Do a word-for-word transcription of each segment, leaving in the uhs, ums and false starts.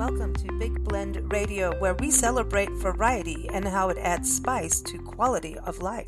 Welcome to Big Blend Radio, where we celebrate variety and how it adds spice to quality of life.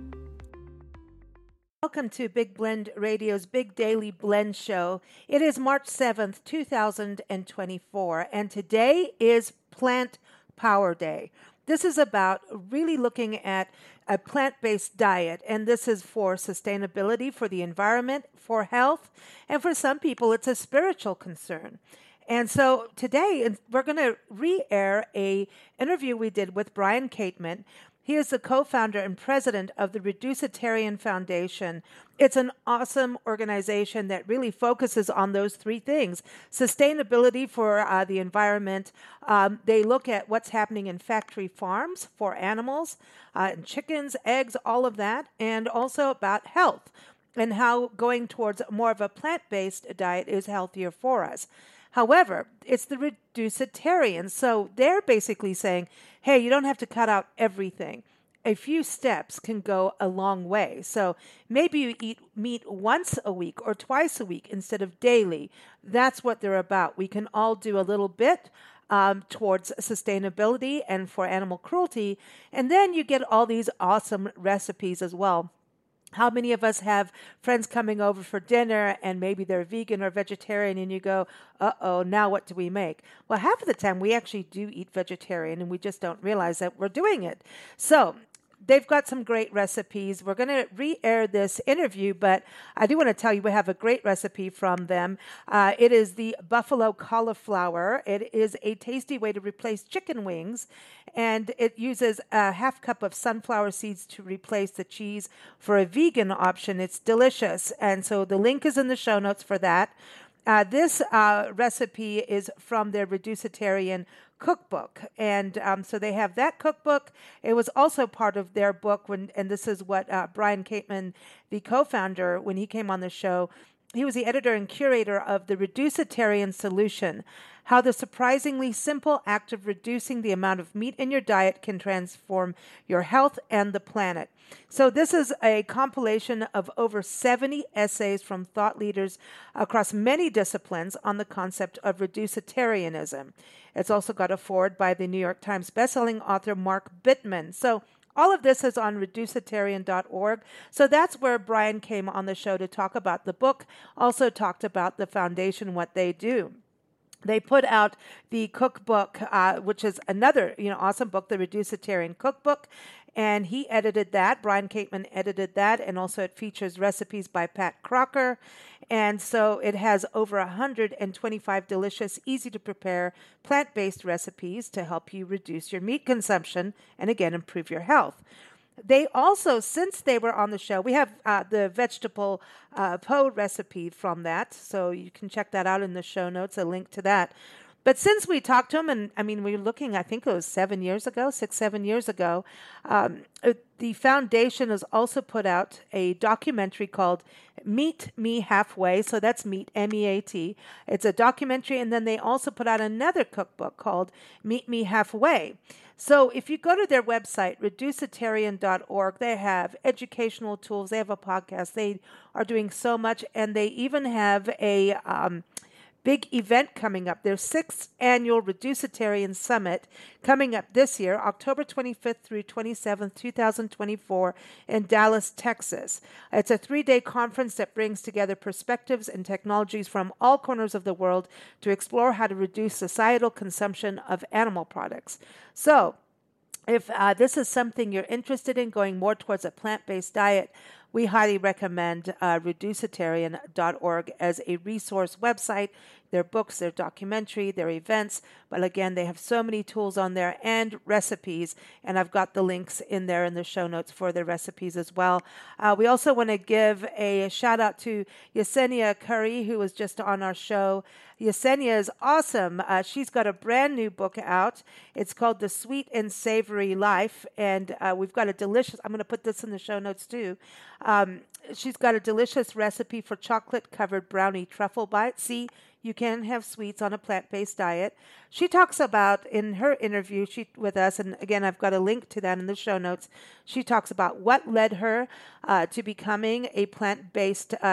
Welcome to Big Blend Radio's Big Daily Blend Show. It is March seventh, two thousand twenty-four, and today is Plant Power Day. This is about really looking at a plant-based diet, and this is for sustainability, for the environment, for health, and for some people it's a spiritual concern. And so today we're going to re-air a interview we did with Brian Kateman. He is the co-founder and president of the Reducitarian Foundation. It's an awesome organization that really focuses on those three things. Sustainability for uh, the environment. Um, they look at what's happening in factory farms for animals, uh, and chickens, eggs, all of that, and also about health and how going towards more of a plant-based diet is healthier for us. However, it's the reducitarians, so they're basically saying, hey, you don't have to cut out everything. A few steps can go a long way. So maybe you eat meat once a week or twice a week instead of daily. That's what they're about. We can all do a little bit um, towards sustainability and for animal cruelty, and then you get all these awesome recipes as well. How many of us have friends coming over for dinner and maybe they're vegan or vegetarian and you go, uh-oh, now what do we make? Well, half of the time we actually do eat vegetarian and we just don't realize that we're doing it. So they've got some great recipes. We're going to re-air this interview, but I do want to tell you we have a great recipe from them. Uh, it is the buffalo cauliflower. It is a tasty way to replace chicken wings, and it uses a half cup of sunflower seeds to replace the cheese for a vegan option. It's delicious, and so the link is in the show notes for that. Uh, this uh, recipe is from their Reducitarian cookbook, and um, so they have that cookbook. It was also part of their book, when, and this is what uh, Brian Kateman, the co-founder, when he came on the show, he was the editor and curator of the Reducitarian Solution, how the surprisingly simple act of reducing the amount of meat in your diet can transform your health and the planet. So this is a compilation of over seventy essays from thought leaders across many disciplines on the concept of reducitarianism. It's also got a foreword by the New York Times bestselling author Mark Bittman. So all of this is on reducitarian dot org. So that's where Brian came on the show to talk about the book, also talked about the foundation, what they do. They put out the cookbook, uh, which is another, you know, awesome book, the Reducitarian Cookbook, and he edited that. Brian Kateman edited that, and also it features recipes by Pat Crocker, and so it has over one hundred twenty-five delicious, easy-to-prepare, plant-based recipes to help you reduce your meat consumption and, again, improve your health. They also, since they were on the show, we have uh, the vegetable uh, po recipe from that, so you can check that out in the show notes, a link to that. But since we talked to him, and I mean, we were looking, I think it was seven years ago, six, seven years ago, um, the foundation has also put out a documentary called Meet Me Halfway. So that's meet, M E A T. It's a documentary, and then they also put out another cookbook called Meet Me Halfway. So if you go to their website, reducitarian dot org, they have educational tools. They have a podcast. They are doing so much, and they even have a um, big event coming up. Their sixth annual Reducitarian Summit coming up this year, October twenty-fifth through twenty-seventh, two thousand twenty-four in Dallas, Texas. It's a three-day conference that brings together perspectives and technologies from all corners of the world to explore how to reduce societal consumption of animal products. So, if uh, this is something you're interested in, going more towards a plant-based diet, we highly recommend uh, reducitarian dot org as a resource website. Their books, their documentary, their events. But again, they have so many tools on there and recipes. And I've got the links in there in the show notes for the recipes as well. Uh, we also want to give a shout out to Yesenia Curry, who was just on our show. Yesenia is awesome. Uh, she's got a brand new book out. It's called The Sweet and Savory Life. And uh, we've got a delicious, I'm going to put this in the show notes too. Um, she's got a delicious recipe for chocolate-covered brownie truffle bites. See, you can have sweets on a plant-based diet. She talks about, in her interview she with us, and again, I've got a link to that in the show notes, she talks about what led her uh, to becoming a plant-based uh,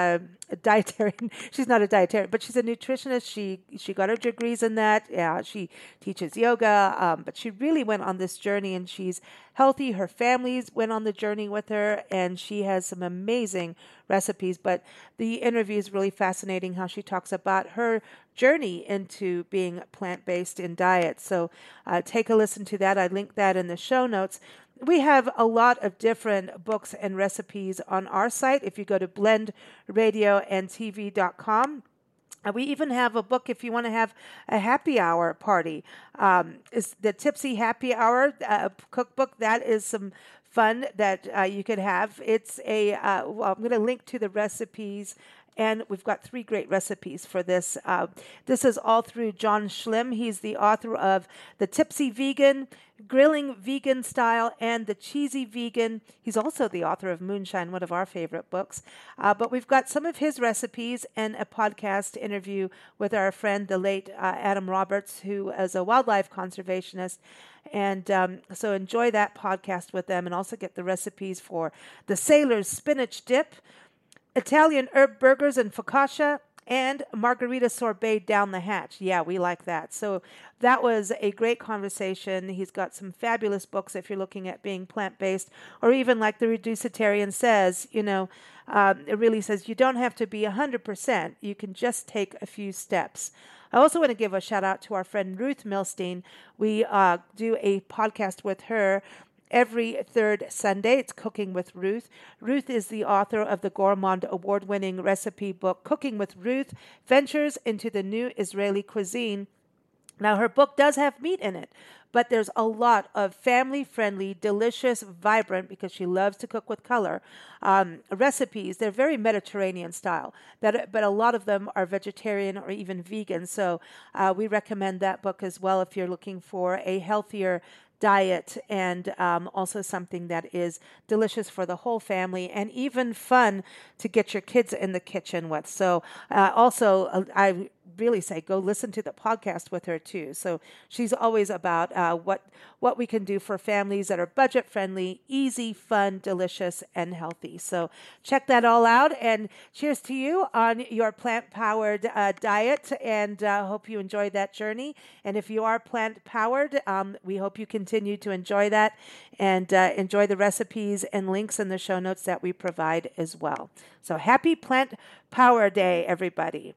a dietarian. She's not a dietarian, but she's a nutritionist. She she got her degrees in that. Yeah, she teaches yoga, um, but she really went on this journey, and she's healthy. Her families went on the journey with her, and she has some amazing recipes. But the interview is really fascinating how she talks about her journey into being plant-based in diet. So uh, take a listen to that. I linked that in the show notes. We have a lot of different books and recipes on our site. If you go to blend radio and t v dot com, uh, we even have a book if you want to have a happy hour party. Um, it's the Tipsy Happy Hour uh, cookbook. That is some fun that uh, you could have. It's a, uh, well, I'm going to link to the recipes, and we've got three great recipes for this. Uh, this is all through John Schlimm. He's the author of The Tipsy Vegan, Grilling Vegan Style, and The Cheesy Vegan. He's also the author of Moonshine, one of our favorite books. Uh, but we've got some of his recipes and a podcast interview with our friend, the late uh, Adam Roberts, who is a wildlife conservationist. And um, so enjoy that podcast with them, and also get the recipes for the Sailor's Spinach Dip, Italian herb burgers and focaccia, and margarita sorbet down the hatch. Yeah, we like that. So that was a great conversation. He's got some fabulous books if you're looking at being plant-based, or even like the Reducitarian says, you know, um, it really says you don't have to be one hundred percent. You can just take a few steps. I also want to give a shout out to our friend Ruth Milstein. We uh, do a podcast with her every third Sunday. It's Cooking with Ruth. Ruth is the author of the Gourmand award-winning recipe book, Cooking with Ruth, Ventures into the New Israeli Cuisine. Now, her book does have meat in it, but there's a lot of family-friendly, delicious, vibrant, because she loves to cook with color, um, recipes. They're very Mediterranean style, but, but a lot of them are vegetarian or even vegan. So uh, we recommend that book as well if you're looking for a healthier diet, and um, also something that is delicious for the whole family, and even fun to get your kids in the kitchen with. So uh, also, uh, I really say go listen to the podcast with her too. So she's always about uh, what what we can do for families that are budget friendly, easy, fun, delicious, and healthy. So check that all out, and cheers to you on your plant powered uh, diet, and uh, hope you enjoy that journey. And if you are plant powered, um, we hope you continue to enjoy that, and uh, enjoy the recipes and links in the show notes that we provide as well. So happy Plant Power Day, everybody.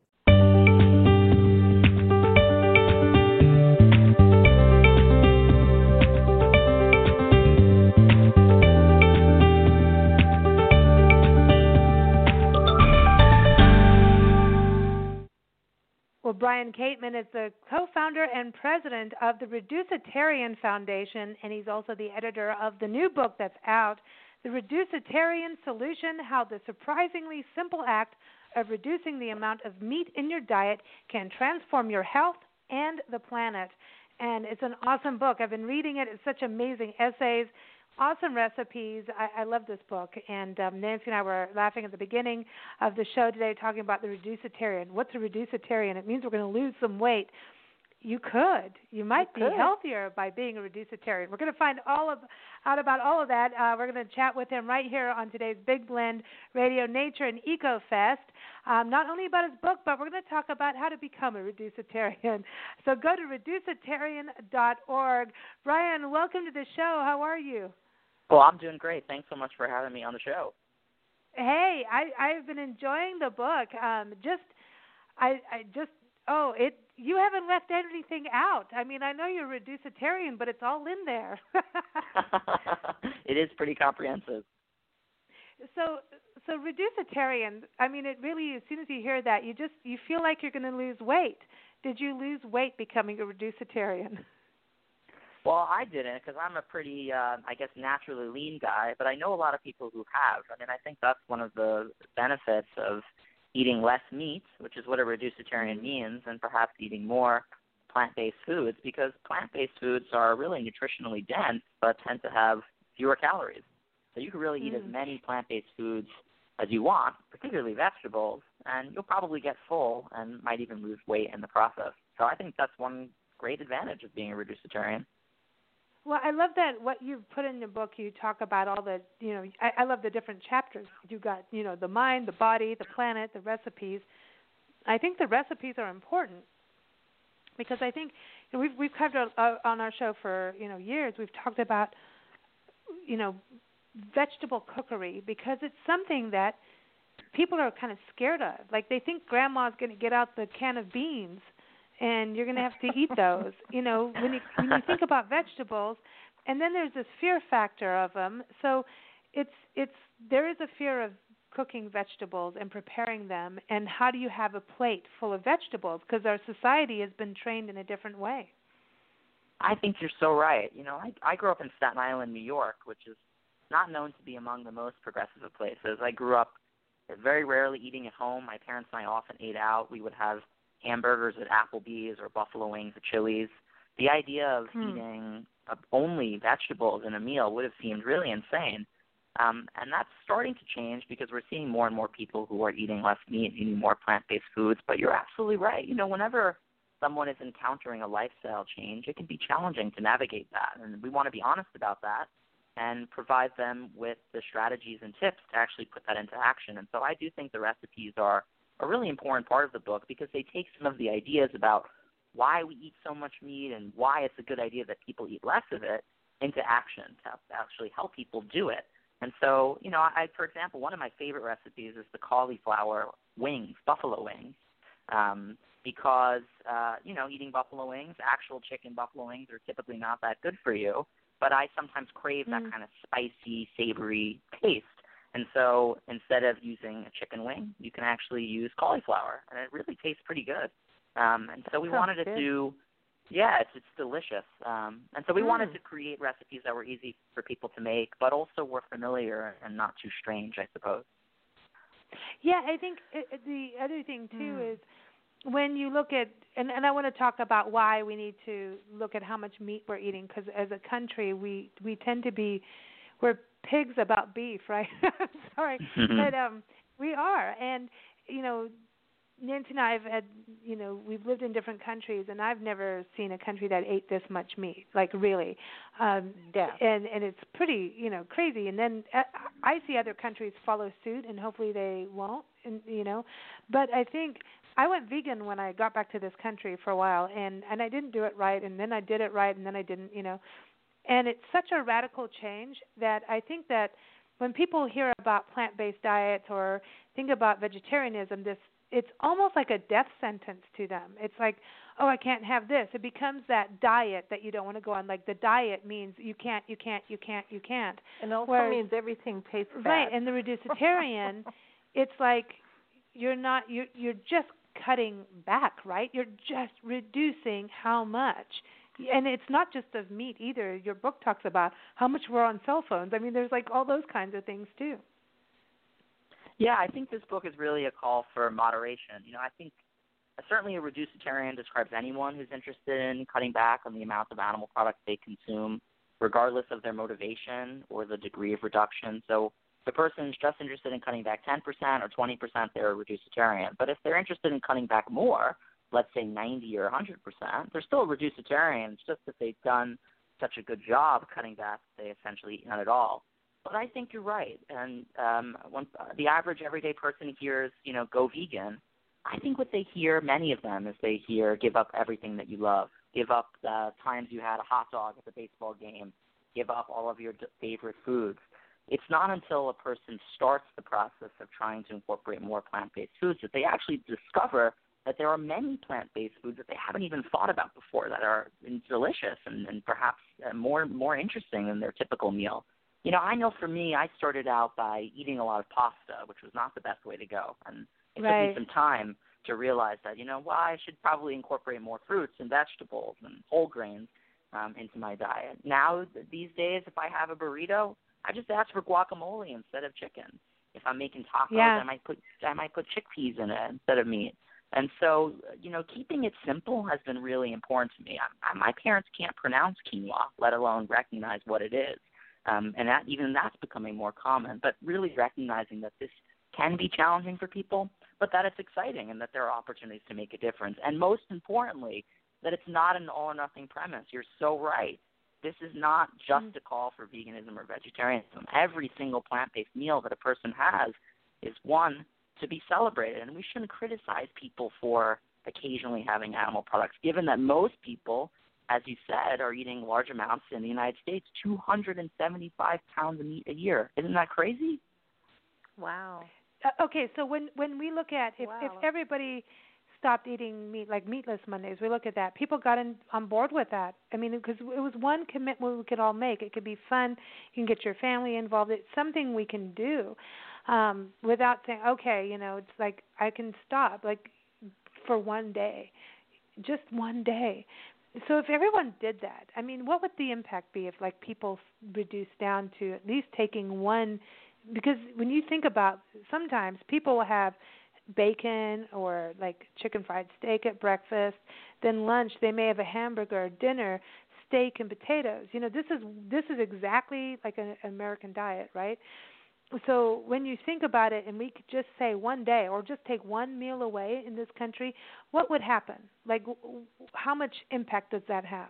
Well, Brian Kateman is the co-founder and president of the Reducitarian Foundation, and he's also the editor of the new book that's out, The Reducitarian Solution, How the Surprisingly Simple Act of Reducing the Amount of Meat in Your Diet Can Transform Your Health and the Planet. And it's an awesome book. I've been reading it. It's such amazing essays, awesome recipes. I, I love this book. And um, Nancy and I were laughing at the beginning of the show today talking about the Reducitarian. What's a Reducitarian? It means we're going to lose some weight. You could. You might you be could. healthier by being a Reducitarian. We're going to find all of, out about all of that. Uh, we're going to chat with him right here on today's Big Blend Radio Nature and Eco Fest. Um, not only about his book, but we're going to talk about how to become a Reducitarian. So go to reducitarian dot org. Brian, welcome to the show. How are you? Well, I'm doing great. Thanks so much for having me on the show. Hey, I, I've been enjoying the book. Um, just, I, I just, oh, it. You haven't left anything out. I mean, I know you're a Reducitarian, but it's all in there. It is pretty comprehensive. So, so Reducitarian. I mean, it really. As soon as you hear that, you just you feel like you're going to lose weight. Did you lose weight becoming a Reducitarian? Well, I didn't, because I'm a pretty, uh, I guess, naturally lean guy, but I know a lot of people who have. I mean, I think that's one of the benefits of eating less meat, which is what a Reducitarian means, and perhaps eating more plant-based foods, because plant-based foods are really nutritionally dense, but tend to have fewer calories. So you can really mm. eat as many plant-based foods as you want, particularly vegetables, and you'll probably get full and might even lose weight in the process. So I think that's one great advantage of being a Reducitarian. Well, I love that what you put in the book. You talk about all the, you know, I, I love the different chapters. You got, you know, the mind, the body, the planet, the recipes. I think the recipes are important because I think you know, we've we've covered uh, on our show for you know years. We've talked about, you know, vegetable cookery because it's something that people are kind of scared of. Like they think grandma's going to get out the can of beans and you're going to have to eat those. You know, when you when you think about vegetables, and then there's this fear factor of them. So it's it's there is a fear of cooking vegetables and preparing them. And how do you have a plate full of vegetables? Because our society has been trained in a different way. I think you're so right. You know, I I grew up in Staten Island, New York, which is not known to be among the most progressive of places. I grew up very rarely eating at home. My parents and I often ate out. We would have hamburgers at Applebee's or buffalo wings at Chili's. The idea of hmm. eating uh, only vegetables in a meal would have seemed really insane. Um, and that's starting to change because we're seeing more and more people who are eating less meat, eating more plant-based foods. But you're absolutely right. You know, whenever someone is encountering a lifestyle change, it can be challenging to navigate that. And we want to be honest about that and provide them with the strategies and tips to actually put that into action. And so I do think the recipes are a really important part of the book because they take some of the ideas about why we eat so much meat and why it's a good idea that people eat less of it into action to actually help people do it. And so, you know, I, for example, one of my favorite recipes is the cauliflower wings, buffalo wings, um, because, uh, you know, eating buffalo wings, actual chicken buffalo wings are typically not that good for you, but I sometimes crave mm. that kind of spicy, savory taste. And so instead of using a chicken wing, you can actually use cauliflower, and it really tastes pretty good. Um, and so we Sounds wanted to good. do, yeah, it's, it's delicious. Um, and so we mm. wanted to create recipes that were easy for people to make, but also were familiar and not too strange, I suppose. Yeah, I think it, the other thing, too, mm. is when you look at, and, and I want to talk about why we need to look at how much meat we're eating, because as a country, we, we tend to be, we're pigs about beef, right? I'm sorry, but um, we are, and you know, Nancy and I have had, you know, we've lived in different countries, and I've never seen a country that ate this much meat, like really, um, yeah, and and it's pretty, you know, crazy. And then uh, I see other countries follow suit, and hopefully they won't, and you know, but I think I went vegan when I got back to this country for a while, and and I didn't do it right, and then I did it right, and then I didn't, you know. And it's such a radical change that I think that when people hear about plant-based diets or think about vegetarianism, this it's almost like a death sentence to them. It's like, oh, I can't have this. It becomes that diet that you don't want to go on. Like the diet means you can't, you can't, you can't, you can't. And also Whereas, means everything tastes bad. Right, and the reducitarian, it's like you're not, you're, you're just cutting back, right? You're just reducing how much. And it's not just of meat either. Your book talks about how much we're on cell phones. I mean, there's like all those kinds of things too. Yeah, I think this book is really a call for moderation. You know, I think certainly a reducitarian describes anyone who's interested in cutting back on the amount of animal products they consume, regardless of their motivation or the degree of reduction. So if the person is just interested in cutting back ten percent or twenty percent, they're a reducitarian. But if they're interested in cutting back more, let's say ninety or one hundred percent, they're still a reducitarian. It's just that they've done such a good job cutting back, they essentially eat none at all. But I think you're right. And um, when uh, the average everyday person hears, you know, go vegan, I think what they hear, many of them, is they hear give up everything that you love, give up the times you had a hot dog at the baseball game, give up all of your d- favorite foods. It's not until a person starts the process of trying to incorporate more plant-based foods that they actually discover that there are many plant-based foods that they haven't even thought about before that are delicious and, and perhaps uh, more more interesting than their typical meal. You know, I know for me, I started out by eating a lot of pasta, which was not the best way to go. And it right. took me some time to realize that, you know, well, I should probably incorporate more fruits and vegetables and whole grains um, into my diet. Now, these days, if I have a burrito, I just ask for guacamole instead of chicken. If I'm making tacos, yeah. I might put I might put chickpeas in it instead of meat. And so, you know, keeping it simple has been really important to me. I, I, my parents can't pronounce quinoa, let alone recognize what it is. Um, and that, even that's becoming more common. But really recognizing that this can be challenging for people, but that it's exciting and that there are opportunities to make a difference. And most importantly, that it's not an all-or-nothing premise. You're so right. This is not just a call for veganism or vegetarianism. Every single plant-based meal that a person has is one to be celebrated, and we shouldn't criticize people for occasionally having animal products, given that most people, as you said, are eating large amounts in the United States, two hundred seventy-five pounds of meat a year. Isn't that crazy? Wow. Uh, okay, so when, when we look at if, wow. if everybody stopped eating meat, like meatless Mondays, we look at that. People got in, on board with that. I mean, because it was one commitment we could all make. It could be fun. You can get your family involved. It's something we can do um, without saying, okay, you know, it's like I can stop, like for one day, just one day. So if everyone did that, I mean, what would the impact be if, like, people reduced down to at least taking one? Because when you think about, sometimes people will have bacon or like chicken fried steak at breakfast, then lunch they may have a hamburger, dinner, steak and potatoes. You know, this is this is exactly like an American diet, right? So when you think about it, and we could just say one day or just take one meal away in this country, what would happen? Like, how much impact does that have?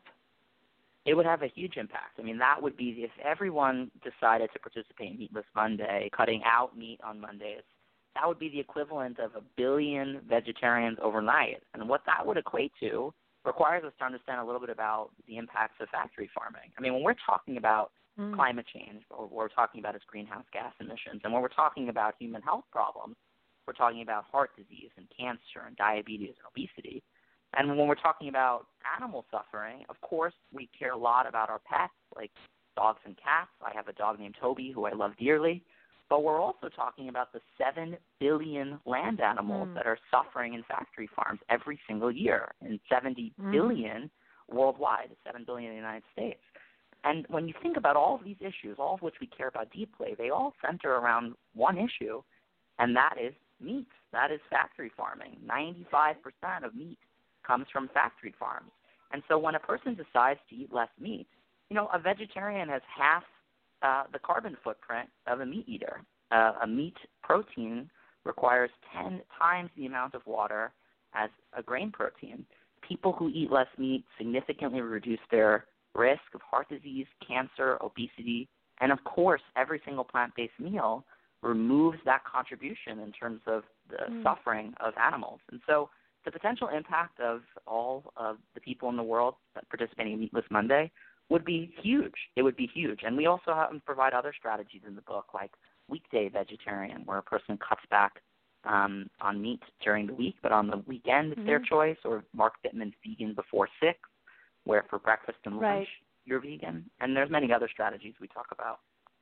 It would have a huge impact. I mean, that would be if everyone decided to participate in Meatless Monday, cutting out meat on Mondays. That would be the equivalent of a billion vegetarians overnight. And what that would equate to requires us to understand a little bit about the impacts of factory farming. I mean, when we're talking about mm. climate change, what we're talking about is greenhouse gas emissions. And when we're talking about human health problems, we're talking about heart disease and cancer and diabetes and obesity. And when we're talking about animal suffering, of course, we care a lot about our pets, like dogs and cats. I have a dog named Toby who I love dearly. But we're also talking about the seven billion land animals mm. that are suffering in factory farms every single year, and seventy mm. billion worldwide, seven billion in the United States. And when you think about all of these issues, all of which we care about deeply, they all center around one issue, and that is meat. That is factory farming. ninety-five percent of meat comes from factory farms. And so when a person decides to eat less meat, you know, a vegetarian has half Uh, the carbon footprint of a meat eater. Uh, a meat protein requires ten times the amount of water as a grain protein. People who eat less meat significantly reduce their risk of heart disease, cancer, obesity, and of course, every single plant-based meal removes that contribution in terms of the mm. suffering of animals. And so the potential impact of all of the people in the world participating in Meatless Monday would be huge. It would be huge. And we also have, provide other strategies in the book, like weekday vegetarian, where a person cuts back um, on meat during the week, but on the weekend it's mm-hmm. their choice, or Mark Bittman's vegan before six, where for breakfast and lunch right. you're vegan. And there's many other strategies we talk about.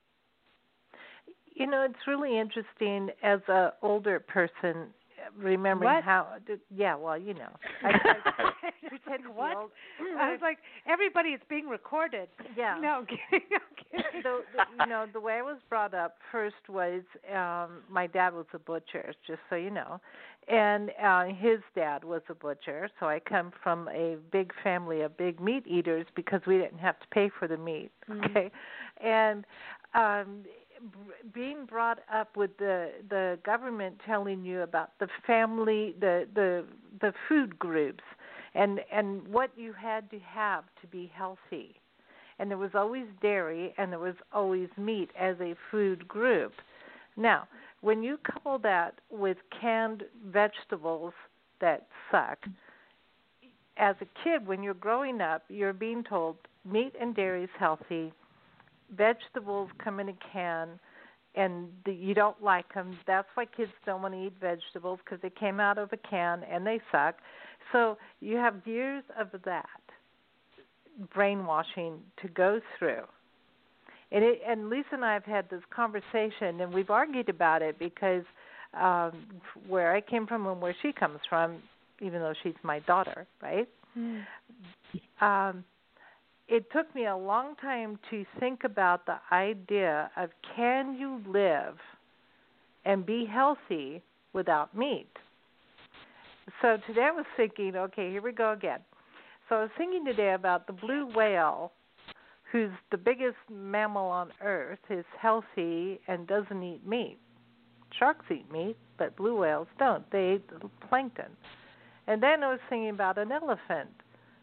You know, it's really interesting as an older person, remembering what? how, yeah, well, you know. I, I pretend to be what? old. I was like, everybody, it's being recorded. Yeah. No, I'm kidding. I'm kidding. The, the, you know, the way I was brought up first was um, my dad was a butcher, just so you know, and uh, his dad was a butcher. So I come from a big family of big meat eaters because we didn't have to pay for the meat. Mm-hmm. Okay, and um, being brought up with the the government telling you about the family, the the the food groups, and and what you had to have to be healthy, and there was always dairy and there was always meat as a food group. Now, when you couple that with canned vegetables that suck, as a kid, when you're growing up, you're being told meat and dairy is healthy. Vegetables come in a can, and the, you don't like them. That's why kids don't want to eat vegetables, because they came out of a can and they suck. So you have years of that brainwashing to go through. And, it, and Lisa and I have had this conversation, and we've argued about it because um, where I came from and where she comes from, even though she's my daughter, right? Mm. Um, It took me a long time to think about the idea of, can you live and be healthy without meat? So today I was thinking, okay, here we go again. So I was thinking today about the blue whale, who's the biggest mammal on Earth, is healthy and doesn't eat meat. Sharks eat meat, but blue whales don't. They eat plankton. And then I was thinking about an elephant,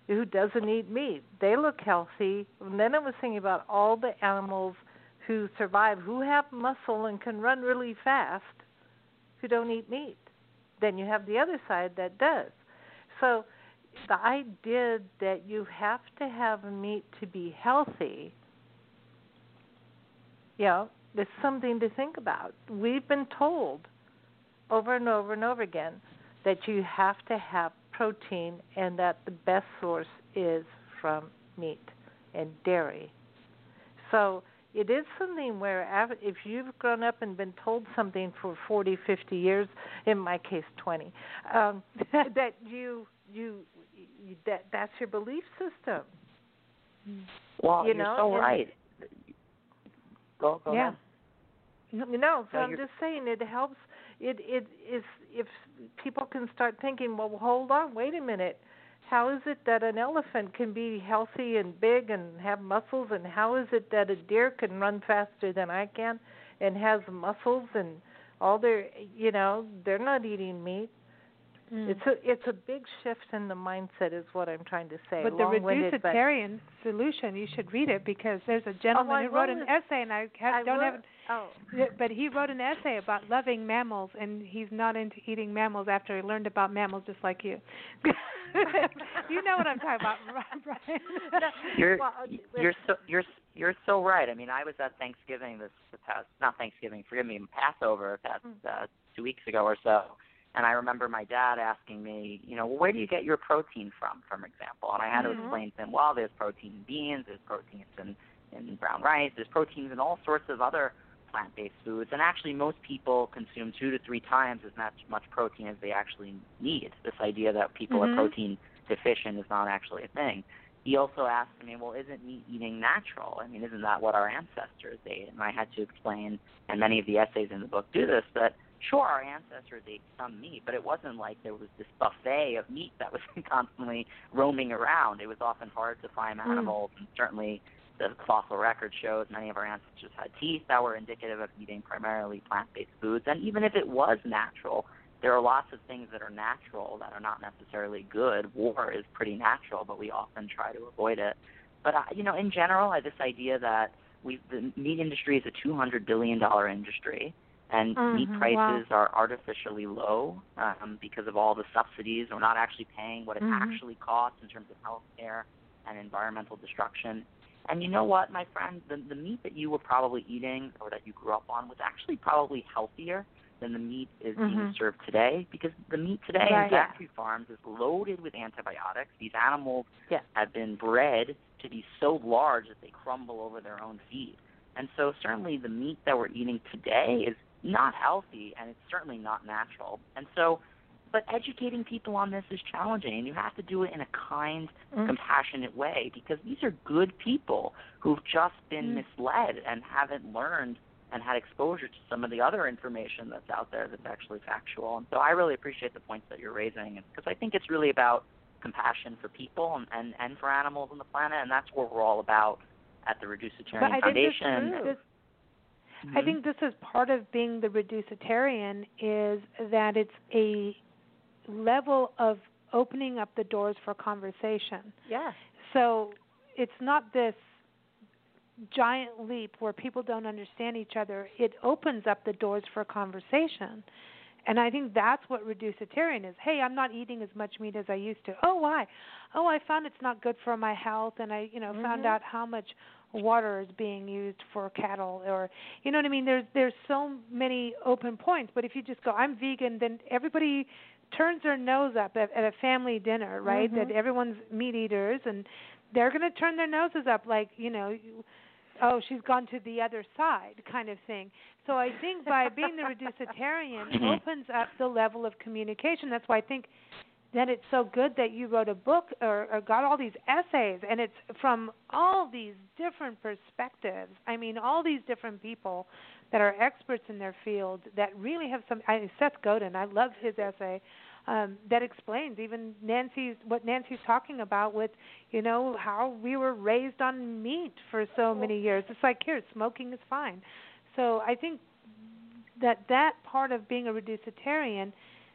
who doesn't eat meat. They look healthy. And then I was thinking about all the animals who survive, who have muscle and can run really fast, who don't eat meat. Then you have the other side that does. So the idea that you have to have meat to be healthy, you know, is something to think about. We've been told over and over and over again that you have to have protein and that the best source is from meat and dairy. So it is something where if you've grown up and been told something for forty, fifty years, in my case twenty, um, that you you that that's your belief system. Well, you you're know? so and, right. Go, go yeah. ahead. You know, so No, I'm you're... just saying it helps. It it is if people can start thinking, well, hold on, wait a minute. How is it that an elephant can be healthy and big and have muscles, and how is it that a deer can run faster than I can and has muscles and all their, you know, they're not eating meat. Mm. It's a it's a big shift in the mindset is what I'm trying to say. But the Reducitarian but... Solution, you should read it because there's a gentleman oh, who wrote it. an essay, and I, have, I don't wrote, have it. Oh. But he wrote an essay about loving mammals, and he's not into eating mammals after he learned about mammals just like you. You know what I'm talking about, Brian. You're you're so you're you're so right. I mean, I was at Thanksgiving this past not Thanksgiving, forgive me, Passover past uh, two weeks ago or so, and I remember my dad asking me, you know, well, where do you get your protein from, for example? And I had mm-hmm. to explain to him, well, there's protein in beans, there's proteins in in brown rice, there's proteins in all sorts of other plant-based foods, and actually most people consume two to three times as much, much protein as they actually need. This idea that people mm-hmm. are protein deficient is not actually a thing. He also asked me, well, isn't meat eating natural? I mean, isn't that what our ancestors ate? And I had to explain, and many of the essays in the book do this, that sure, our ancestors ate some meat, but it wasn't like there was this buffet of meat that was constantly roaming around. It was often hard to find animals, mm. and certainly the fossil record shows many of our ancestors had teeth that were indicative of eating primarily plant-based foods. And even if it was natural, there are lots of things that are natural that are not necessarily good. War is pretty natural, but we often try to avoid it. But, uh, you know, in general, I, this idea that we the meat industry is a two hundred billion dollars industry, and mm-hmm, meat prices wow. are artificially low um, because of all the subsidies. We're not actually paying what it mm-hmm. actually costs in terms of health care and environmental destruction. And you know what, my friend, the, the meat that you were probably eating or that you grew up on was actually probably healthier than the meat is mm-hmm. being served today, because the meat today right. in factory yeah. farms is loaded with antibiotics. These animals yeah. have been bred to be so large that they crumble over their own feet. And so certainly the meat that we're eating today is not healthy, and it's certainly not natural. And so, but educating people on this is challenging, and you have to do it in a kind, mm. compassionate way, because these are good people who've just been mm. misled and haven't learned and had exposure to some of the other information that's out there that's actually factual. And so I really appreciate the points that you're raising, because I think it's really about compassion for people and, and, and for animals on the planet, and that's what we're all about at the Reducitarian but Foundation. I think, this, mm-hmm. I think this is part of being the Reducitarian, is that it's a level of opening up the doors for conversation. Yeah. So it's not this giant leap where people don't understand each other. It opens up the doors for conversation. And I think that's what Reducitarian is. Hey, I'm not eating as much meat as I used to. Oh, why? Oh, I found it's not good for my health, and I, you know, mm-hmm. found out how much water is being used for cattle, or, you know what I mean? There's there's so many open points. But if you just go, I'm vegan, then everybody turns their nose up at, at a family dinner, right? Mm-hmm. That everyone's meat eaters, and they're going to turn their noses up like, you know, oh, she's gone to the other side kind of thing. So I think by being the Reducitarian opens up the level of communication. That's why I think that it's so good that you wrote a book or, or got all these essays, and it's from all these different perspectives. I mean, all these different people that are experts in their field that really have some. I, Seth Godin, I love his essay. Um, that explains even Nancy's what Nancy's talking about with, you know, how we were raised on meat for so many years. It's like, here, smoking is fine. So I think that that part of being a Reducitarian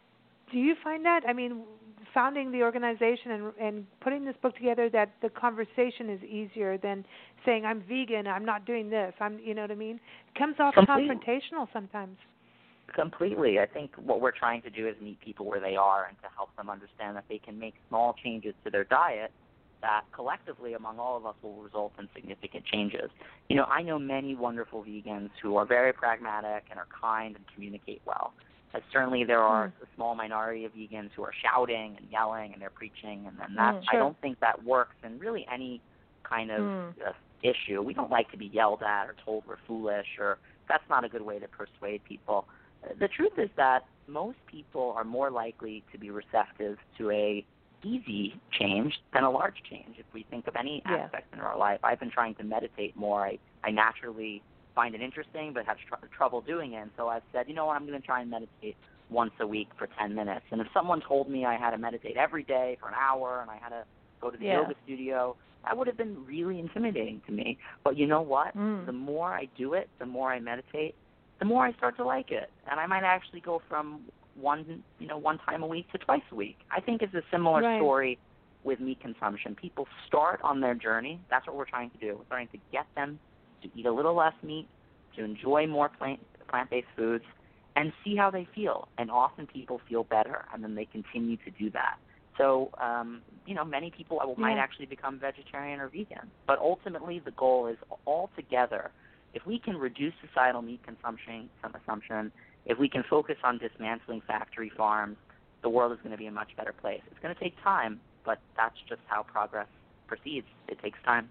do you find that? I mean, founding the organization and and putting this book together, that the conversation is easier than saying I'm vegan, I'm not doing this, I'm, you know what I mean? It comes off Complete. confrontational sometimes. Completely. I think what we're trying to do is meet people where they are and to help them understand that they can make small changes to their diet that collectively among all of us will result in significant changes. You know, I know many wonderful vegans who are very pragmatic and are kind and communicate well. And certainly there are mm. a small minority of vegans who are shouting and yelling and they're preaching, and then that, mm, sure. I don't think that works in really any kind of mm. uh, issue. We don't like to be yelled at or told we're foolish, or that's not a good way to persuade people. The truth is that most people are more likely to be receptive to a easy change than a large change. If we think of any yeah. aspect in our life, I've been trying to meditate more. I, I naturally find it interesting but have tr- trouble doing it. And so I've said, you know what, I'm going to try and meditate once a week for ten minutes. And if someone told me I had to meditate every day for an hour and I had to go to the yeah. yoga studio, that would have been really intimidating to me. But you know what? Mm. The more I do it, the more I meditate, the more I start to like it. And I might actually go from one, you know, one time a week to twice a week. I think it's a similar right. story with meat consumption. People start on their journey. That's what we're trying to do. We're trying to get them to eat a little less meat, to enjoy more plant, plant-based foods, and see how they feel. And often people feel better, and then they continue to do that. So, um, you know, many people yeah. might actually become vegetarian or vegan. But ultimately the goal is all together. If we can reduce societal meat consumption, consumption, if we can focus on dismantling factory farms, the world is going to be a much better place. It's going to take time, but that's just how progress proceeds. It takes time.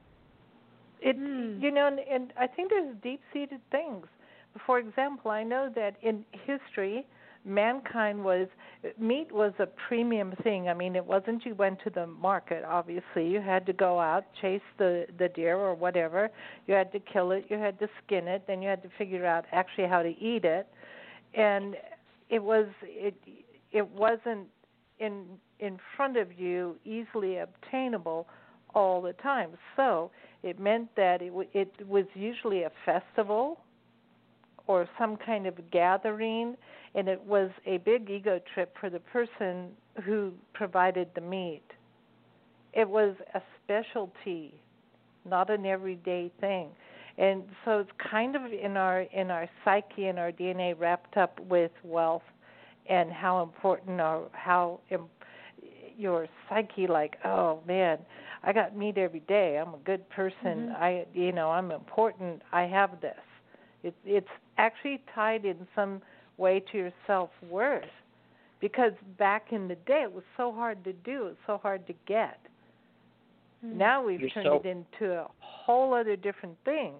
It, you know, and, and I think there's deep-seated things. For example, I know that in history, mankind was, meat was a premium thing. I mean, it wasn't you went to the market, obviously. You had to go out, chase the, the deer or whatever. You had to kill it. You had to skin it. Then you had to figure out actually how to eat it. And it was it it wasn't in in front of you, easily obtainable all the time. So it meant that it w- it was usually a festival or some kind of gathering, and it was a big ego trip for the person who provided the meat. It was a specialty, not an everyday thing. And so it's kind of in our in our psyche and our D N A wrapped up with wealth and how important or how imp- your psyche, like, oh man, I got meat every day. I'm a good person. Mm-hmm. I you know I'm important. I have this. It, it's actually tied in some way to your self-worth, because back in the day it was so hard to do. It was so hard to get. Mm-hmm. Now we've You're turned so- it into a whole other different thing.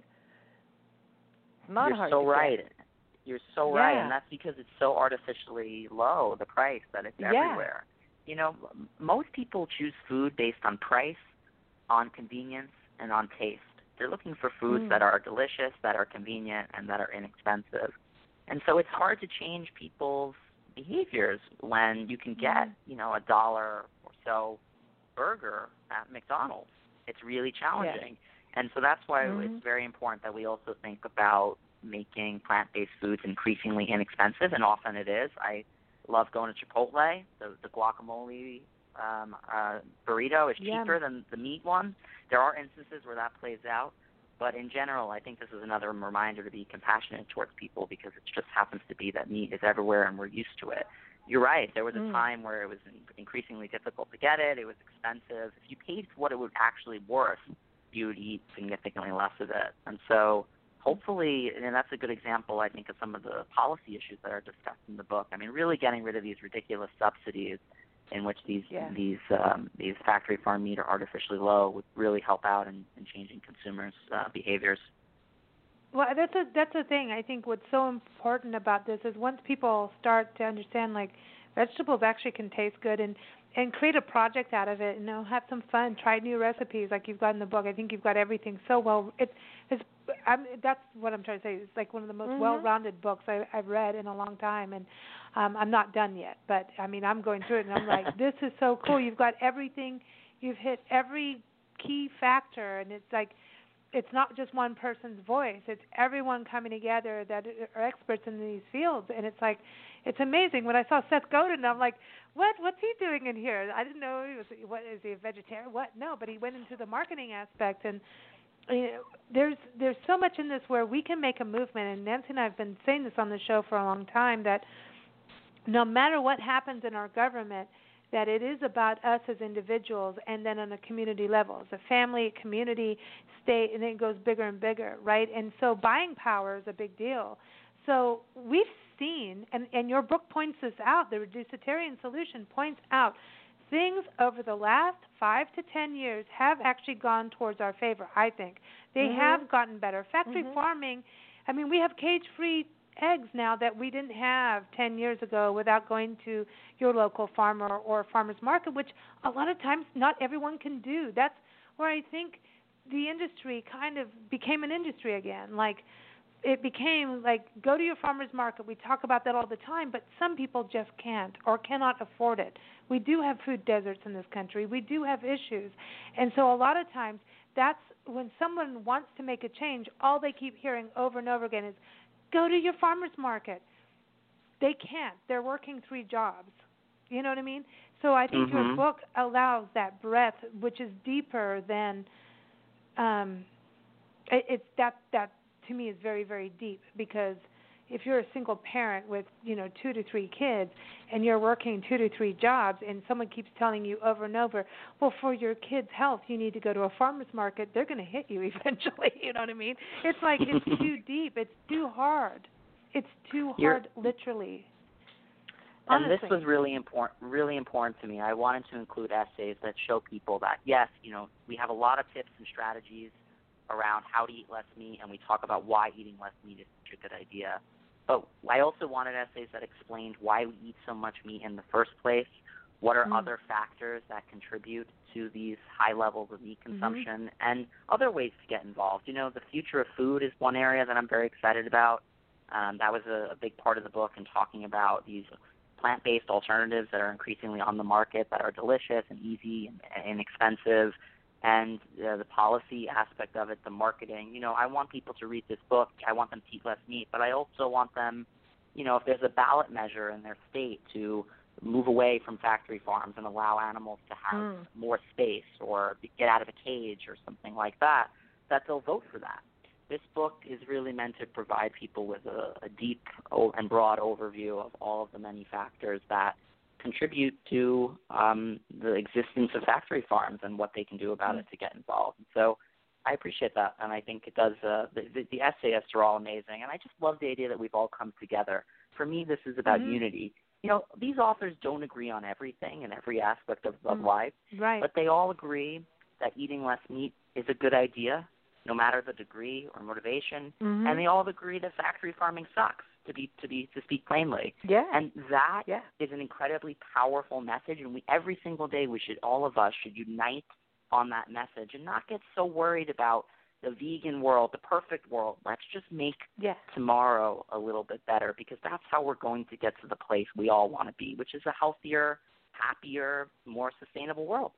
Not You're hard so to right. get. You're so yeah. right, and that's because it's so artificially low, the price, that it's yeah. everywhere. You know, m- most people choose food based on price, on convenience, and on taste. They're looking for foods mm. that are delicious, that are convenient, and that are inexpensive. And so it's hard to change people's behaviors when you can get, mm. you know, a dollar or so burger at McDonald's. It's really challenging. Yeah. And so that's why mm-hmm. it's very important that we also think about making plant-based foods increasingly inexpensive, and often it is. I love going to Chipotle. The, the guacamole um, uh, burrito is cheaper yeah. than the meat one. There are instances where that plays out, but in general, I think this is another reminder to be compassionate towards people, because it just happens to be that meat is everywhere and we're used to it. You're right. There was a mm. time where it was increasingly difficult to get it. It was expensive. If you paid for what it was actually worth, you would eat significantly less of it. And so hopefully, and that's a good example, I think, of some of the policy issues that are discussed in the book. I mean, really getting rid of these ridiculous subsidies in which these yeah. these um, these factory farm meat are artificially low would really help out in, in changing consumers' uh, behaviors. Well, that's a that's the thing. I think what's so important about this is once people start to understand, like, vegetables actually can taste good, and and create a project out of it, you know, have some fun, try new recipes like you've got in the book. I think you've got everything so well. It's, it's I'm, that's what I'm trying to say. It's like one of the most mm-hmm. well-rounded books I, I've read in a long time, and um, I'm not done yet. But, I mean, I'm going through it, and I'm like, this is so cool. You've got everything. You've hit every key factor, and it's like, it's not just one person's voice. It's everyone coming together that are experts in these fields, and it's like, it's amazing. When I saw Seth Godin, I'm like, what? What's he doing in here? I didn't know he was. What is he a vegetarian? What? No, but he went into the marketing aspect, and you know, there's there's so much in this where we can make a movement. And Nancy and I have been saying this on the show for a long time that no matter what happens in our government, that it is about us as individuals, and then on a community level, as a family, community, state, and then it goes bigger and bigger, right? And so buying power is a big deal. So we've seen, and, and your book points this out, the Reducitarian Solution points out, things over the last five to ten years have actually gone towards our favor, I think. They mm-hmm. have gotten better. Factory mm-hmm. farming, I mean, we have cage-free eggs now that we didn't have ten years ago without going to your local farmer or farmer's market, which a lot of times not everyone can do. That's where I think the industry kind of became an industry again. Like, it became like, go to your farmer's market. We talk about that all the time, but some people just can't or cannot afford it. We do have food deserts in this country. We do have issues. And so a lot of times that's when someone wants to make a change, all they keep hearing over and over again is, go to your farmer's market. They can't. They're working three jobs. You know what I mean? So I think mm-hmm. your book allows that breadth, which is deeper than um, it, it's that that to me is very, very deep, because if you're a single parent with, you know, two to three kids and you're working two to three jobs and someone keeps telling you over and over, well, for your kids' health, you need to go to a farmer's market, they're going to hit you eventually. You know what I mean? It's like it's too deep. It's too hard. It's too hard, you're, literally. And Honestly. this was really important, really important to me. I wanted to include essays that show people that, yes, you know, we have a lot of tips and strategies around how to eat less meat, and we talk about why eating less meat is such a good idea. But I also wanted essays that explained why we eat so much meat in the first place, what are mm. other factors that contribute to these high levels of meat consumption, mm-hmm. and other ways to get involved. You know, the future of food is one area that I'm very excited about. Um, that was a, a big part of the book, in talking about these plant-based alternatives that are increasingly on the market that are delicious and easy and, and inexpensive. And uh, the policy aspect of it, the marketing. You know, I want people to read this book. I want them to eat less meat, but I also want them, you know, if there's a ballot measure in their state to move away from factory farms and allow animals to have mm. more space or get out of a cage or something like that, that they'll vote for that. This book is really meant to provide people with a, a deep and broad overview of all of the many factors that contribute to um, the existence of factory farms and what they can do about mm-hmm. it to get involved. And so I appreciate that, and I think it does. Uh, the, the, the essayists are all amazing, and I just love the idea that we've all come together. For me, this is about mm-hmm. unity. You know, these authors don't agree on everything and every aspect of, of mm-hmm. life, right. but they all agree that eating less meat is a good idea, no matter the degree or motivation, mm-hmm. and they all agree that factory farming sucks. To be to be to speak plainly, yeah, and that yeah. is an incredibly powerful message. And we every single day we should all of us should unite on that message and not get so worried about the vegan world, the perfect world. Let's just make yeah. tomorrow a little bit better, because that's how we're going to get to the place we all want to be, which is a healthier, happier, more sustainable world.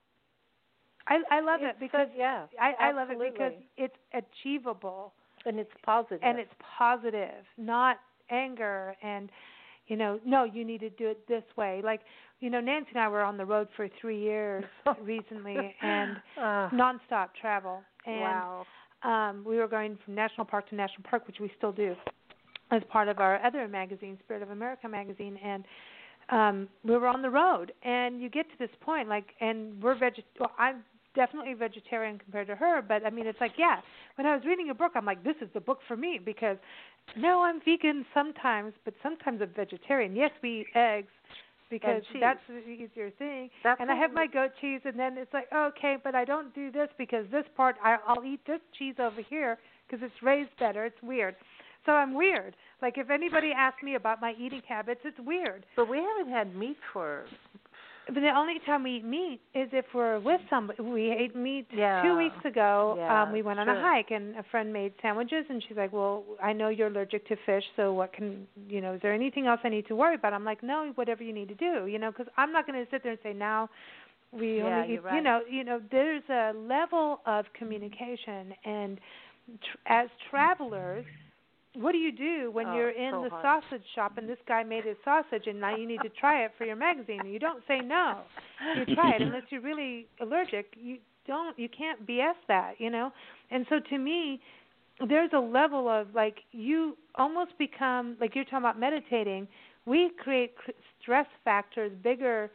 I, I love it's it because so, yeah, I, I love it because it's achievable and it's positive and it's positive, not anger and, you know, no, you need to do it this way. Like, you know, Nancy and I were on the road for three years recently, and uh, nonstop travel. And wow. um, we were going from national park to national park, which we still do, as part of our other magazine, Spirit of America magazine. And um, we were on the road, and you get to this point, like, and we're veget. Well, I'm definitely vegetarian compared to her, but I mean, it's like, yeah, when I was reading your book, I'm like, this is the book for me, because no, I'm vegan sometimes, but sometimes I'm vegetarian. Yes, we eat eggs because that's the easier thing. That's and I have my goat cheese, and then it's like, oh, okay, but I don't do this because this part, I, I'll eat this cheese over here because it's raised better. It's weird. So I'm weird. Like, if anybody asks me about my eating habits, it's weird. But we haven't had meat for... But the only time we eat meat is if we're with somebody. We ate meat yeah. two weeks ago. Yeah, um, we went on true. a hike, and a friend made sandwiches, and she's like, well, I know you're allergic to fish, so what can, you know, is there anything else I need to worry about? I'm like, no, whatever you need to do, you know, because I'm not going to sit there and say, now we yeah, only eat, right. you know, you know, there's a level of communication, and tr- as travelers, what do you do when Oh, you're in so the hard. sausage shop and this guy made his sausage and now you need to try it for your magazine? You don't say no. You try it unless you're really allergic. You don't. You can't B S that, you know. And so to me, there's a level of like you almost become like you're talking about meditating. We create stress factors bigger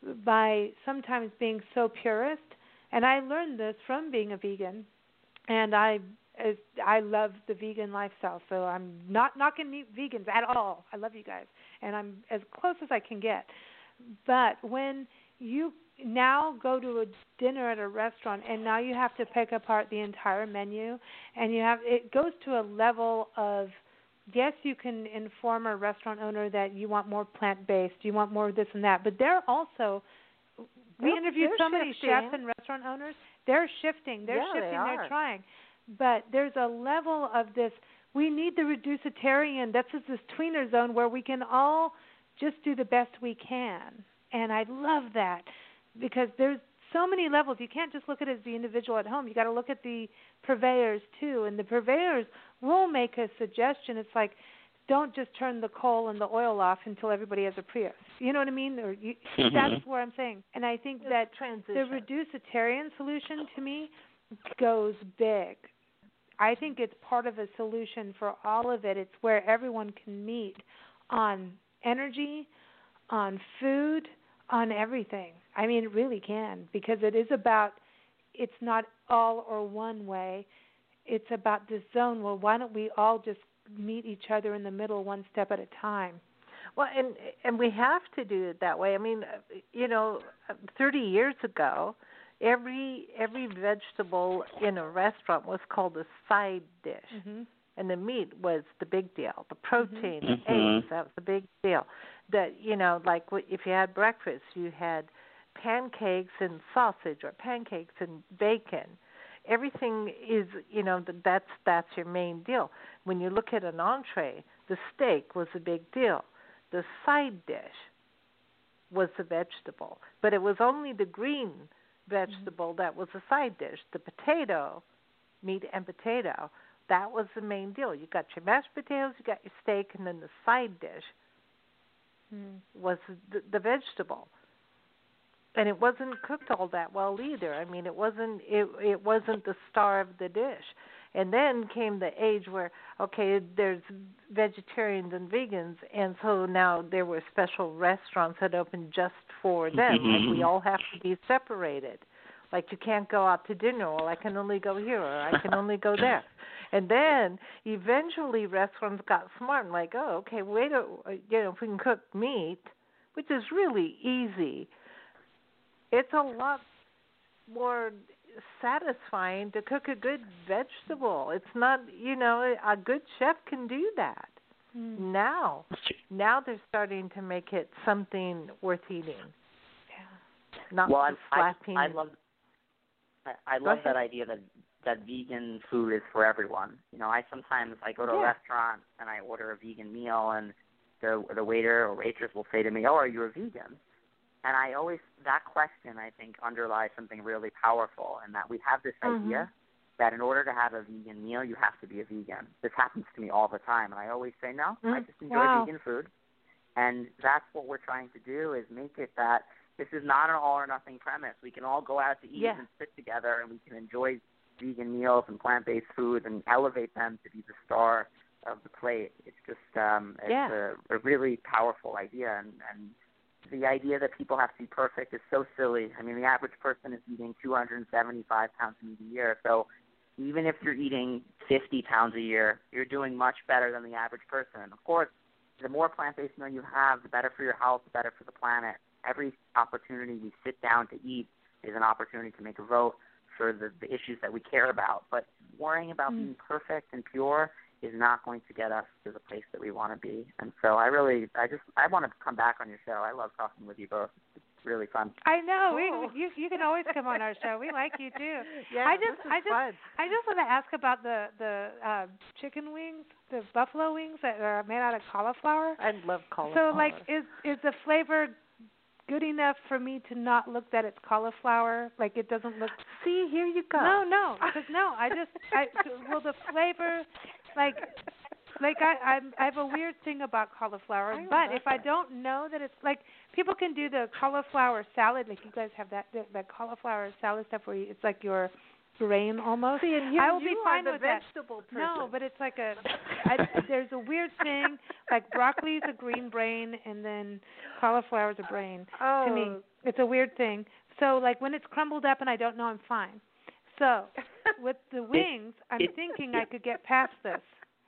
by sometimes being so purist. And I learned this from being a vegan, and I. Is I love the vegan lifestyle, so I'm not knocking vegans at all. I love you guys, and I'm as close as I can get. But when you now go to a dinner at a restaurant, and now you have to pick apart the entire menu, and you have it goes to a level of yes, you can inform a restaurant owner that you want more plant-based, you want more of this and that, but they're also we They're- interviewed they're so many shifting. chefs and restaurant owners. They're shifting. They're Yeah, they shifting. are. They're trying. But there's a level of this. We need the reducitarian. That's just this tweener zone where we can all just do the best we can. And I love that because there's so many levels. You can't just look at it as the individual at home. You got to look at the purveyors too. And the purveyors will make a suggestion. It's like, don't just turn the coal and the oil off until everybody has a Prius. You know what I mean? Or you, Mhm. That's what I'm saying. And I think It's that transition. the reducitarian solution to me goes big. I think it's part of a solution for all of it. It's where everyone can meet on energy, on food, on everything. I mean, it really can, because it is about, it's not all or one way. It's about this zone. Well, why don't we all just meet each other in the middle one step at a time? Well, and and we have to do it that way. I mean, you know, thirty years ago, every every vegetable in a restaurant was called a side dish, Mm-hmm. and the meat was the big deal. The protein, Mhm. the eggs, that was the big deal. That, you know, like if you had breakfast, you had pancakes and sausage or pancakes and bacon. Everything is, you know, that's that's your main deal. When you look at an entree, the steak was a big deal. The side dish was the vegetable, but it was only the green vegetable that was a side dish. The potato, meat and potato, that was the main deal. You got your mashed potatoes, you got your steak, and then the side dish Mm. was the, the vegetable. And it wasn't cooked all that well either. I mean, it wasn't it it wasn't the star of the dish. And then came the age where, okay, there's vegetarians and vegans, and so now there were special restaurants that opened just for them. Like, we all have to be separated. Like, you can't go out to dinner, or I can only go here, or I can only go there. And then eventually restaurants got smart and like, oh, okay, wait, a, you know, if we can cook meat, which is really easy, it's a lot more satisfying to cook a good vegetable. It's not, you know, a good chef can do that. Mm. Now, now they're starting to make it something worth eating. Yeah. Not well, just I, slapping. I, I love, I, I Go love ahead. that idea that that vegan food is for everyone. You know, I sometimes I go to a Yeah. restaurant and I order a vegan meal, and the the waiter or waitress will say to me, "Oh, are you a vegan?" And I always, that question, I think, underlies something really powerful, in that we have this Mhm. idea that in order to have a vegan meal, you have to be a vegan. This happens to me all the time, and I always say, no, I Mm. just enjoy Wow. vegan food. And that's what we're trying to do, is make it that this is not an all-or-nothing premise. We can all go out to eat Yeah. and sit together, and we can enjoy vegan meals and plant-based foods and elevate them to be the star of the plate. It's just um, it's Yeah. a, a really powerful idea, and, and the idea that people have to be perfect is so silly. I mean, the average person is eating two hundred seventy-five pounds of meat a year. So even if you're eating fifty pounds a year, you're doing much better than the average person. Of course, the more plant-based meal you have, the better for your health, the better for the planet. Every opportunity we sit down to eat is an opportunity to make a vote for the, the issues that we care about. But worrying about Mm. being perfect and pure is not going to get us to the place that we want to be. And so I really, I just, I want to come back on your show. I love talking with you both. It's really fun. I know. Cool. We, you you can always come on our show. We like you too. Yeah, I just this is I just fun. I just want to ask about the the uh, chicken wings, the buffalo wings that are made out of cauliflower. I love cauliflower. So like, is is the flavor good enough for me to not look that it's cauliflower? Like, it doesn't look. See, here you go. No, no, because no. I just I will the flavor like. like I, I'm, I have a weird thing about cauliflower, I but if that. I don't know that it's like people can do the cauliflower salad, like you guys have that that cauliflower salad stuff where you, it's like your brain almost. See, and you, I will you be fine are the with that. vegetable person. No, but it's like a I, there's a weird thing like broccoli's a green brain and then cauliflower's a brain. Oh. To me, it's a weird thing. So like when it's crumbled up and I don't know, I'm fine. So with the wings, I'm it, thinking it, I could get past this.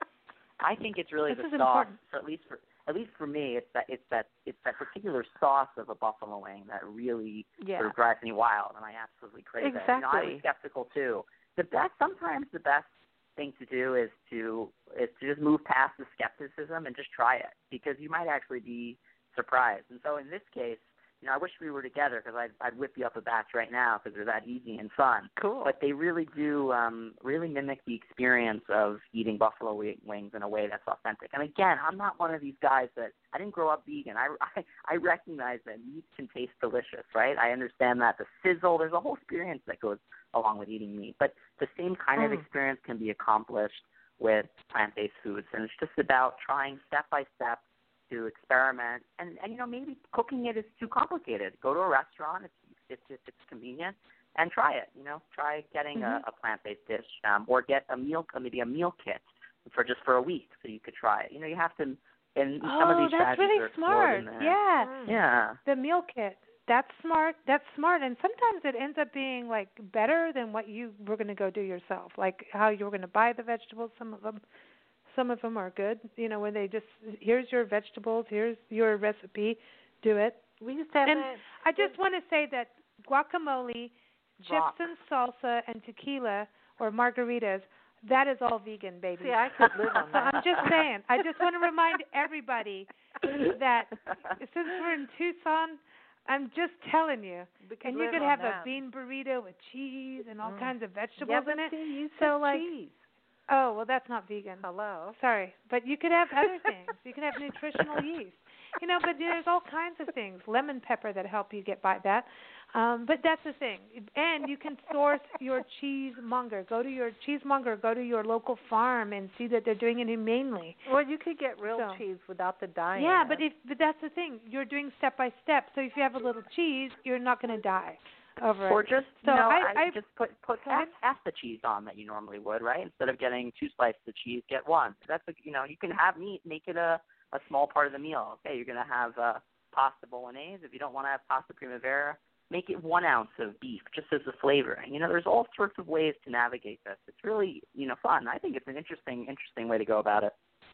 I think it's really This the is sauce. important. For at least for at least for me, it's that it's that it's that particular sauce of a buffalo wing that really Yeah. sort of drives me wild, and I absolutely crave it. You know, I was Exactly. skeptical too. The best sometimes the best thing to do is to is to just move past the skepticism and just try it, because you might actually be surprised. And so in this case, you know, I wish we were together, because I'd, I'd whip you up a batch right now because they're that easy and fun. Cool. But they really do um, really mimic the experience of eating buffalo wings in a way that's authentic. And again, I'm not one of these guys that I didn't grow up vegan. I, I, I recognize that meat can taste delicious, right? I understand that the sizzle, there's a whole experience that goes along with eating meat. But the same kind Mm. of experience can be accomplished with plant-based foods, and it's just about trying step by step to experiment, and, and you know, maybe cooking it is too complicated. Go to a restaurant if it's if it's convenient and try it. You know, try getting Mm-hmm. a, a plant-based dish, um, or get a meal, maybe a meal kit for just for a week, so you could try it. You know, you have to. And Oh, some of these that's strategies really are explored smart. in there. Yeah. Mm. Yeah. The meal kit. That's smart. That's smart. And sometimes it ends up being like better than what you were going to go do yourself. Like how you were going to buy the vegetables. Some of them, some of them are good. You know, when they just here's your vegetables, here's your recipe, do it. We used to have And that. I just want to say that guacamole, chips Rock. and salsa, and tequila or margaritas. That is all vegan, baby. See, I could live on So that. I'm just saying. I just want to remind everybody that since we're in Tucson, I'm just telling you, We could and you live could on have that. a bean burrito with cheese and all Mm. kinds of vegetables yeah, but in it. see, you So, said like- cheese. Oh, well, that's not vegan. Hello. Sorry, but you could have other things. You can have nutritional yeast. You know, but there's all kinds of things. Lemon pepper that help you get by that. Um, but that's the thing. And you can source your cheesemonger. Go to your cheesemonger. Go to your local farm and see that they're doing it humanely. Well, you could get real So- cheese without the dye. Yeah, in but it. if but that's the thing. You're doing step by step. So if you have a little cheese, you're not going to die over Or it. just, So you know, I- I, I- just put put Go half, ahead. half the cheese on that you normally would, right? Instead of getting two slices of cheese, get one. That's a, you know, you can have meat, make it a, a small part of the meal. Okay, you're going to have uh, pasta bolognese. If you don't want to have pasta primavera, make it one ounce of beef just as a flavoring. You know, there's all sorts of ways to navigate this. It's really, you know, fun. I think it's an interesting, interesting way to go about it.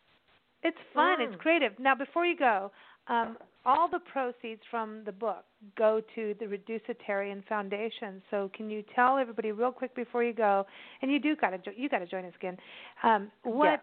It's fun. Mm. It's creative. Now, before you go, um, all the proceeds from the book go to the Reducitarian Foundation. So, can you tell everybody real quick before you go? And you do got to jo- you got to join us again. Um, what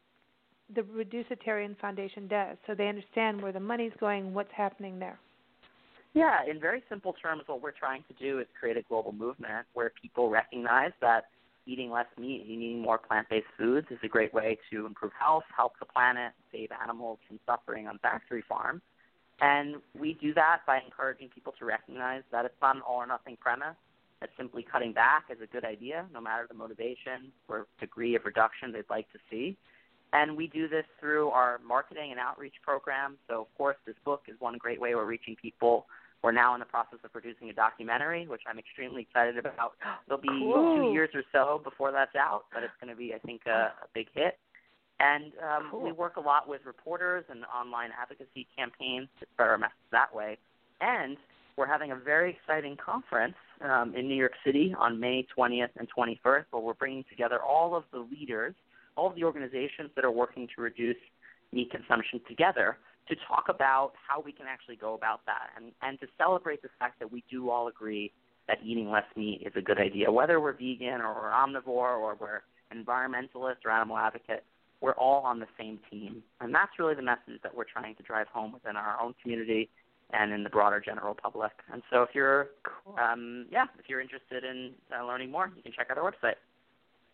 the Reducitarian Foundation does, so they understand where the money's going, what's happening there. Yeah, in very simple terms, what we're trying to do is create a global movement where people recognize that eating less meat and eating more plant-based foods is a great way to improve health, help the planet, save animals from suffering on factory farms. And we do that by encouraging people to recognize that it's not an all-or-nothing premise, that simply cutting back is a good idea, no matter the motivation or degree of reduction they'd like to see. And we do this through our marketing and outreach program. So, of course, this book is one great way we're reaching people. We're now in the process of producing a documentary, which I'm extremely excited about. There'll be Cool. two years or so before that's out, but it's going to be, I think, a, a big hit. And um, Cool. we work a lot with reporters and online advocacy campaigns to spread our message that way. And we're having a very exciting conference um, in New York City on May twentieth and twenty-first, where we're bringing together all of the leaders, all of the organizations that are working to reduce meat consumption together, to talk about how we can actually go about that, and, and to celebrate the fact that we do all agree that eating less meat is a good idea. Whether we're vegan or we're omnivore or we're environmentalist or animal advocate, we're all on the same team. And that's really the message that we're trying to drive home within our own community and in the broader general public. And so if you're, Cool. um, yeah, if you're interested in uh, learning more, you can check out our website.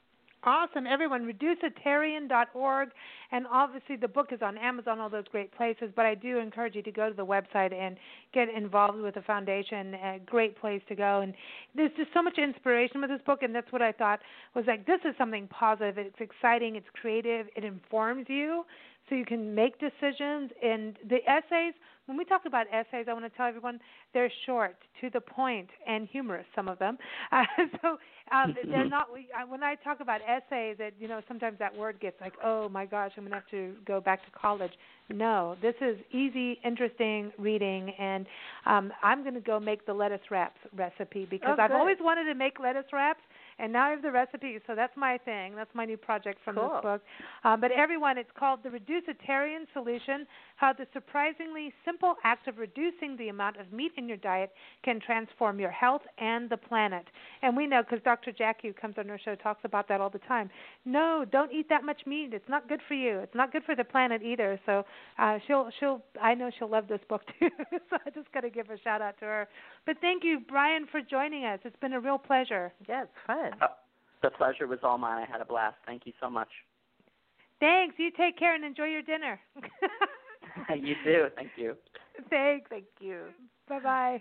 awesome. Everyone, reducitarian dot org. And obviously the book is on Amazon, all those great places. But I do encourage you to go to the website and get involved with the foundation. A great place to go. And there's just so much inspiration with this book. And that's what I thought was like, this is something positive. It's exciting. It's creative. It informs you so you can make decisions. And the essays, when we talk about essays, I want to tell everyone they're short, to the point, and humorous, some of them. Uh, so um, they're not. When I talk about essays, that you know, sometimes that word gets like, oh my gosh, I'm going to have to go back to college. No, this is easy, interesting reading, and um, I'm going to go make the lettuce wraps recipe because oh, I've good. always wanted to make lettuce wraps. And now I have the recipe, so that's my thing. That's my new project from cool. this book. Um, but everyone, it's called The Reducitarian Solution, How the Surprisingly Simple Act of Reducing the Amount of Meat in Your Diet Can Transform Your Health and the Planet. And we know, because Doctor Jackie, who comes on our show, talks about that all the time. No, don't eat that much meat. It's not good for you. It's not good for the planet either. So uh, she'll, she'll, I know she'll love this book too. So I just got to give a shout out to her. But thank you, Brian, for joining us. It's been a real pleasure. Yeah, it's fun. Uh, the pleasure was all mine. I had a blast. Thank you so much. Thanks. You take care and enjoy your dinner. You too. Thank you. Thanks. Thank you. Bye-bye.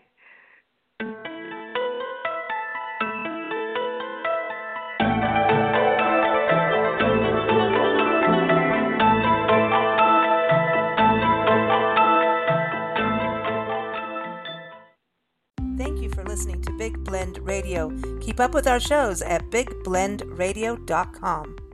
Thank you for listening to Big Blend Radio. Keep up with our shows at big blend radio dot com.